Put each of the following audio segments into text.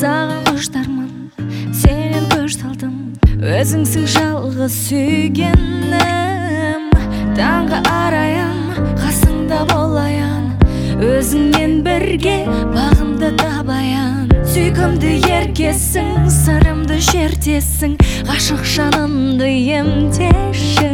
саған құштармын, сенен көз салдым, өзіңсің жалғыз сүйгенім. Таңғы арайым, қасыңда болайын, өзіңмен бірге бағымды табайын. Сүйкімді еркесің, сырымды шертесің, ғашық жанымды емдеші.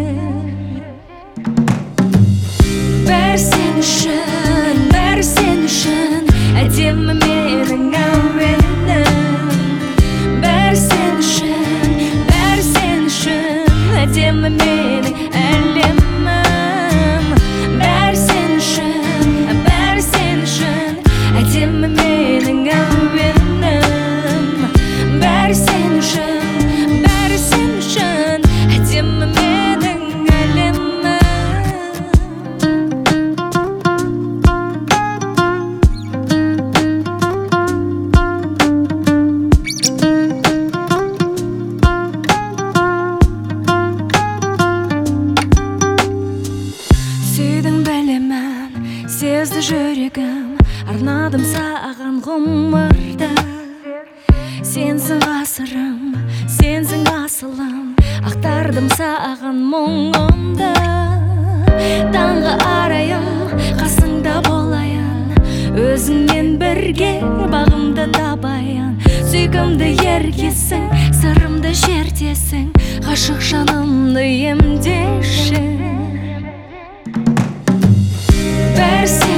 Бәрі сен үшін, бәрі сен үшін, әдемі менің әуенім. Бәрі сен үшін, бәрі сен үшін, әдемі менің әлемім. Бәрі сен үшін, бәрі сен үшін, әдемі менің әуенім. Бәрі сен үшін, бәрі сен үшін, әдемі менің әлемім. Сүйдің білемін, сезді жүрегім, арнадым саған ғұмырды. Сенсің ғасырым, сенсің асылым, ақтардым саған мұңымды. Таңғы арайым, қасыңда болайын, өзіңмен бірге бағымды табайын. Сүйкімді еркесің, сырымды шертесің, ғашық жанымды емдеші. Бәрі сен